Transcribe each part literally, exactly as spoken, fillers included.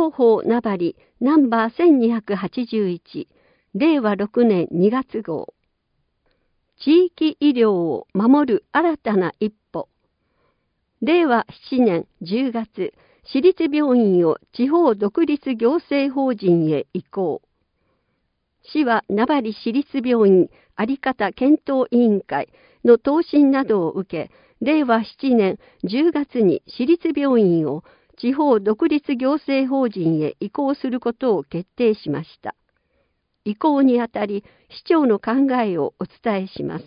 方法名張ナンバーせんにひゃくはちじゅういち、れいわろくねんにがつ号。地域医療を守る新たな一歩。れいわななねんじゅうがつ、市立病院を地方独立行政法人へ移行。市は名張市立病院あり方検討委員会の答申などを受け、れいわななねんじゅうがつに市立病院を地方独立行政法人へ移行することを決定しました。移行にあたり、市長の考えをお伝えします。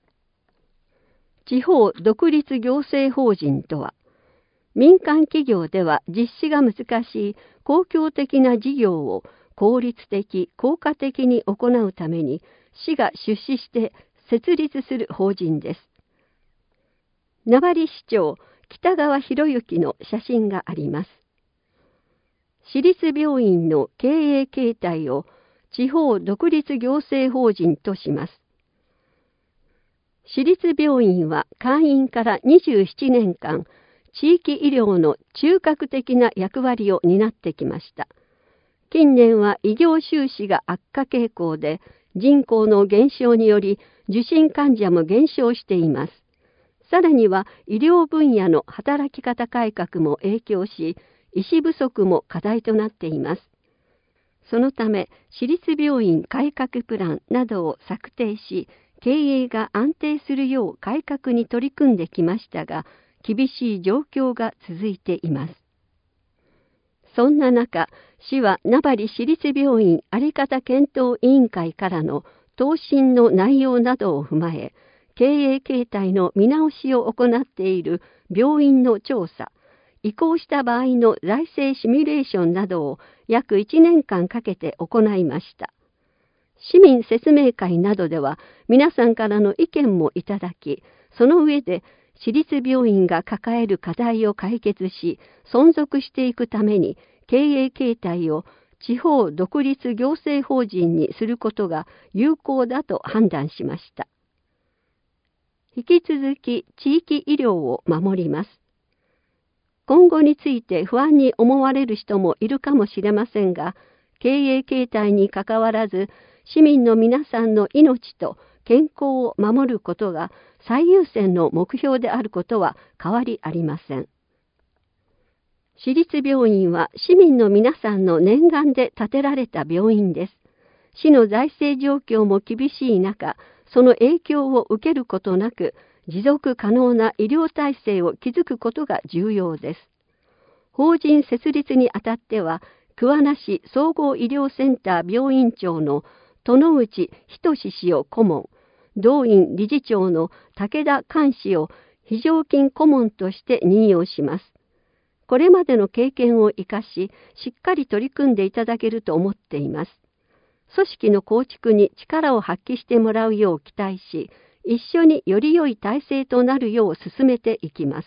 地方独立行政法人とは、民間企業では実施が難しい公共的な事業を効率的・効果的に行うために、市が出資して設立する法人です。名張市長北川博之の写真があります。市立病院の経営形態を地方独立行政法人とします。市立病院は開院からにじゅうななねんかん、地域医療の中核的な役割を担ってきました。近年は医療収支が悪化傾向で、人口の減少により受診患者も減少しています。さらには医療分野の働き方改革も影響し、医師不足も課題となっています。そのため、市立病院改革プランなどを策定し、経営が安定するよう改革に取り組んできましたが、厳しい状況が続いています。そんな中、市は名張市立病院あり方検討委員会からの答申の内容などを踏まえ、経営形態の見直しを行っている病院の調査、移行した場合の財政シミュレーションなどを約いちねんかんかけて行いました。市民説明会などでは皆さんからの意見もいただき、その上で市立病院が抱える課題を解決し、存続していくために経営形態を地方独立行政法人にすることが有効だと判断しました。引き続き地域医療を守ります。今後について不安に思われる人もいるかもしれませんが、経営形態にかかわらず、市民の皆さんの命と健康を守ることが最優先の目標であることは変わりありません。市立病院は市民の皆さんの念願で建てられた病院です。市の財政状況も厳しい中、その影響を受けることなく、持続可能な医療体制を築くことが重要です。法人設立にあたっては、桑名市総合医療センター病院長の殿内仁氏を顧問、同院理事長の武田寛氏を非常勤顧問として任用します。これまでの経験を生かし、しっかり取り組んでいただけると思っています。組織の構築に力を発揮してもらうよう期待し、一緒により良い体制となるよう進めていきます。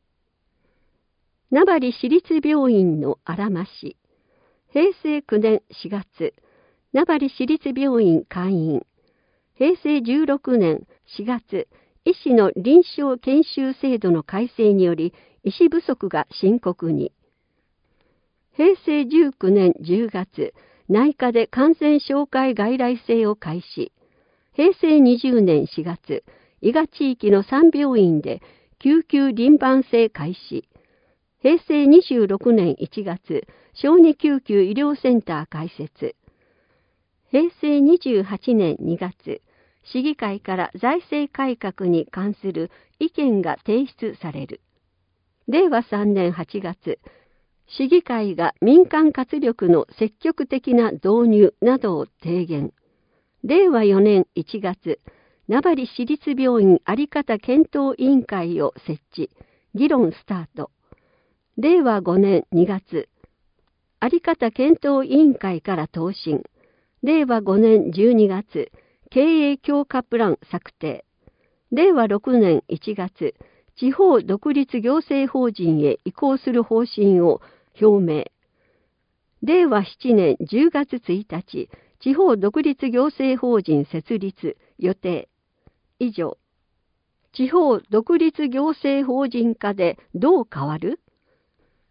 名張市立病院の荒間市。へいせいきゅうねんしがつ、名張市立病院開院。へいせいじゅうろくねんしがつ、医師の臨床研修制度の改正により、医師不足が深刻に。へいせいじゅうきゅうねんじゅうがつ、内科で感染症介外来制を開始。へいせいにじゅうねんしがつ、伊賀地域のさん病院で救急輪番制開始。へいせいにじゅうろくねんいちがつ、小児救急医療センター開設。へいせいにじゅうはちねんにがつ、市議会から財政改革に関する意見が提出される。れいわさんねんはちがつ、市議会が民間活力の積極的な導入などを提言。れいわよねんいちがつ、名張市立病院あり方検討委員会を設置、議論スタート。れいわごねんにがつ、あり方検討委員会から答申。れいわごねんじゅうにがつ、経営強化プラン策定。れいわろくねんいちがつ、地方独立行政法人へ移行する方針を表明。れいわななねんじゅうがつついたち、地方独立行政法人設立予定。以上。地方独立行政法人化でどう変わる？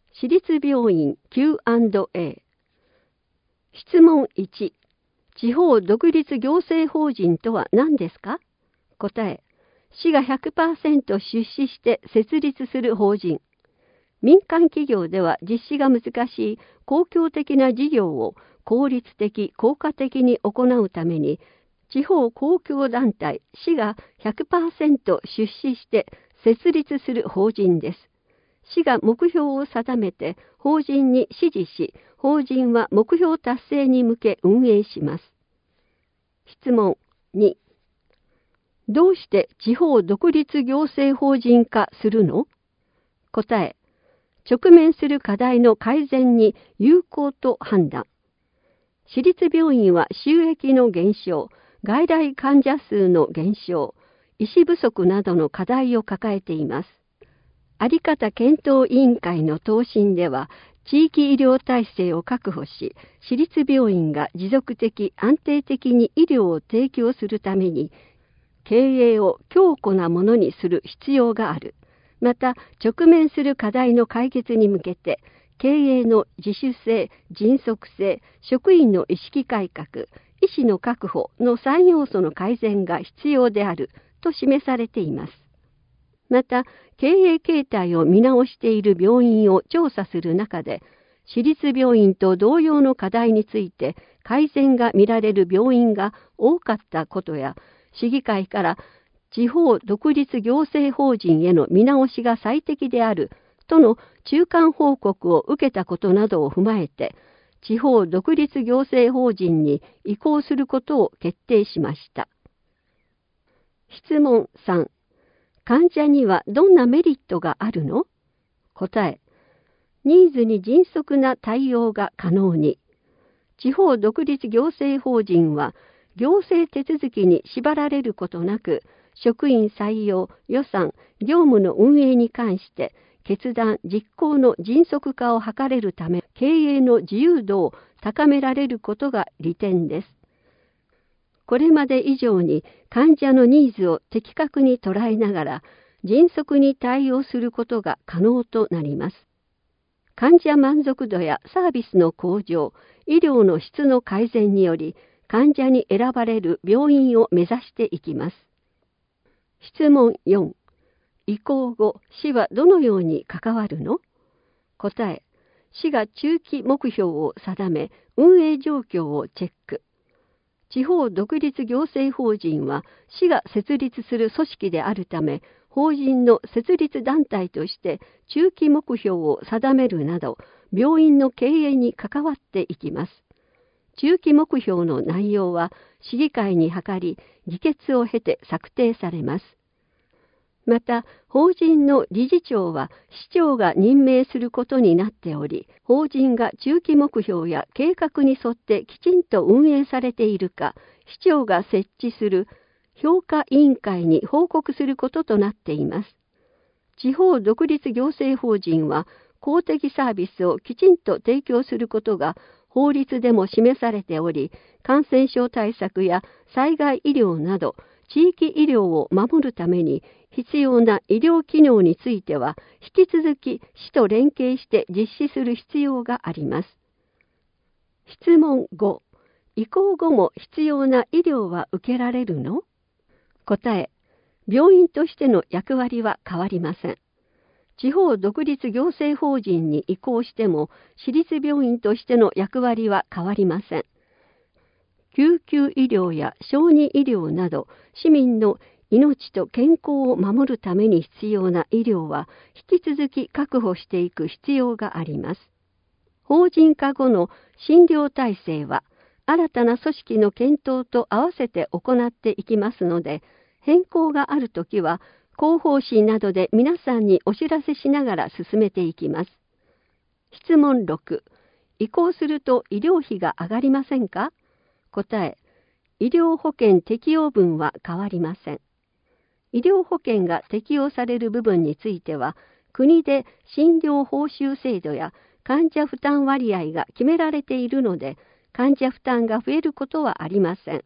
私立病院 キューアンドエー。質問いち。地方独立行政法人とは何ですか？答え。市が ひゃくパーセント 出資して設立する法人。民間企業では実施が難しい公共的な事業を効率的・効果的に行うために、地方公共団体、市が ひゃくパーセント 出資して設立する法人です。市が目標を定めて法人に指示し、法人は目標達成に向け運営します。質問に。どうして地方独立行政法人化するの？答え。直面する課題の改善に有効と判断。私立病院は収益の減少、外来患者数の減少、医師不足などの課題を抱えています。あり方検討委員会の答申では、地域医療体制を確保し、私立病院が持続的・安定的に医療を提供するために、経営を強固なものにする必要がある。また、直面する課題の解決に向けて、経営の自主性、迅速性、職員の意識改革、医師の確保のさん要素の改善が必要であると示されています。また、経営形態を見直している病院を調査する中で、私立病院と同様の課題について改善が見られる病院が多かったことや、市議会から地方独立行政法人への見直しが最適であるとの中間報告を受けたことなどを踏まえて、地方独立行政法人に移行することを決定しました。質問さん。患者にはどんなメリットがあるの？答え。ニーズに迅速な対応が可能に。地方独立行政法人は行政手続きに縛られることなく、職員採用、予算、業務の運営に関して決断・実行の迅速化を図れるため、経営の自由度を高められることが利点です。これまで以上に患者のニーズを的確に捉えながら迅速に対応することが可能となります。患者満足度やサービスの向上、医療の質の改善により患者に選ばれる病院を目指していきます。質問よん。移行後、市はどのように関わるの？答え。市が中期目標を定め、運営状況をチェック。地方独立行政法人は市が設立する組織であるため、法人の設立団体として中期目標を定めるなど、病院の経営に関わっていきます。中期目標の内容は市議会に諮り、議決を経て策定されます。また、法人の理事長は市長が任命することになっており、法人が中期目標や計画に沿ってきちんと運営されているか、市長が設置する評価委員会に報告することとなっています。地方独立行政法人は公的サービスをきちんと提供することが法律でも示されており、感染症対策や災害医療など地域医療を守るために必要な医療機能については引き続き市と連携して実施する必要があります。質問ご。移行後も必要な医療は受けられるの？答え。病院としての役割は変わりません。地方独立行政法人に移行しても私立病院としての役割は変わりません。救急医療や小児医療など市民の命と健康を守るために必要な医療は引き続き確保していく必要があります。法人化後の診療体制は新たな組織の検討と合わせて行っていきますので、変更があるときは広報誌などで皆さんにお知らせしながら進めていきます。質問ろく。移行すると医療費が上がりませんか？答え。医療保険適用分は変わりません。医療保険が適用される部分については、国で診療報酬制度や患者負担割合が決められているので、患者負担が増えることはありません。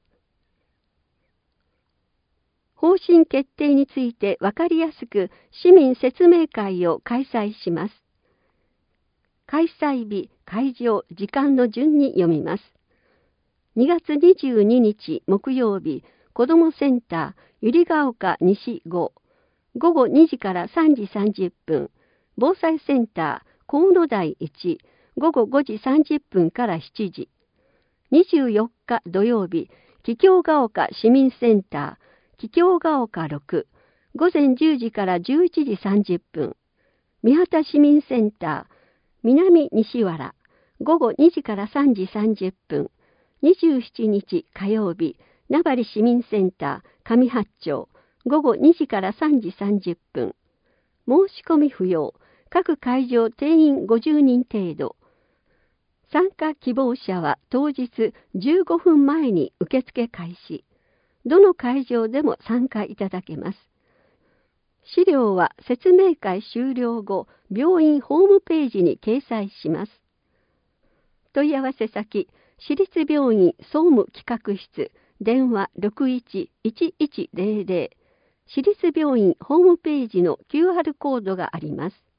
方針決定について分かりやすく市民説明会を開催します。 開催日、会場、時間の順に読みます。にがつにじゅうににち木曜日、子どもセンター、百合ヶ丘西ご、ごごにじからさんじさんじゅっぷん、防災センター、河野台いち、ごごごじさんじゅっぷんからしちじ。にじゅうよっか土曜日、桔梗ヶ丘市民センター、桔梗ヶ丘ろく、ごぜんじゅうじからじゅういちじさんじゅっぷん。三畑市民センター、南西原、ごごにじからさんじさんじゅっぷん。にじゅうしちにち火曜日、名張市民センター、上八町、ごごにじからさんじさんじゅっぷん。申し込み不要、各会場定員ごじゅうにん程度。参加希望者は当日じゅうごふんまえに受付開始。どの会場でも参加いただけます。資料は説明会終了後、病院ホームページに掲載します。問い合わせ先、市立病院総務企画室、電話 ろくいちいちいちゼロゼロ、市立病院ホームページの キューアール コードがあります。